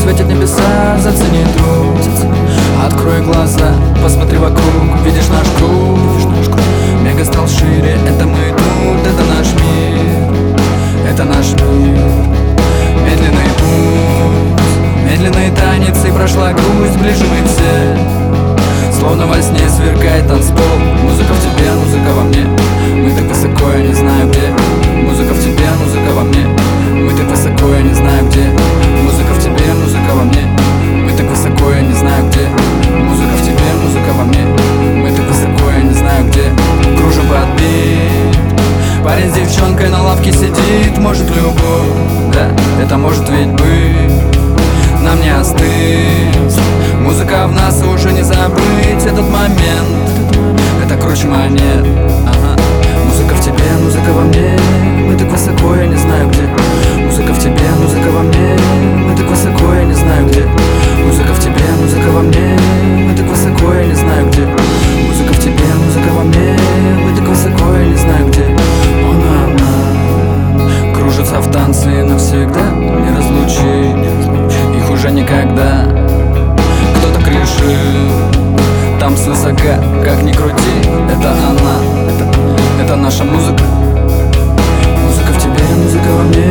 светят небеса, зацени труд. Открой глаза, посмотри вокруг, видишь наш круг. Мега стал шире, это мы тут, это наш мир, это наш мир. Медленный путь, медленный танец, и прошла грусть, ближе мы все. Словно во сне сверкает танцпол. Музыка в тебе, музыка во мне. Мы так высоко, я не знаю где. Музыка в тебе, музыка во мне. Мы так высоко, я не знаю где. Музыка в тебе, музыка во мне. Мы так высоко, я не знаю где. Музыка в тебе, музыка во мне. Мы так высоко, я не знаю где. Кружим под бит. Парень с девчонкой на лавке сидит. Может любовь, да, это может ведь быть. Нам не остыть. Музыка в нас, уже не забыть этот момент. Это круче монет, ага. Музыка в тебе, музыка во мне. Мы так высоко, я не знаю где. Музыка в тебе, музыка во мне. Мы так высоко, я не знаю где. Музыка в тебе, музыка во мне. Мы так высоко, я не знаю где. Музыка в тебе, музыка во мне. Мы так высоко, я не знаю где. Она кружится в танце навсегда, не разлучить их уже никогда. Кто-то решил там свысока, как ни крути, это она, это наша музыка. Музыка в тебе, музыка во мне.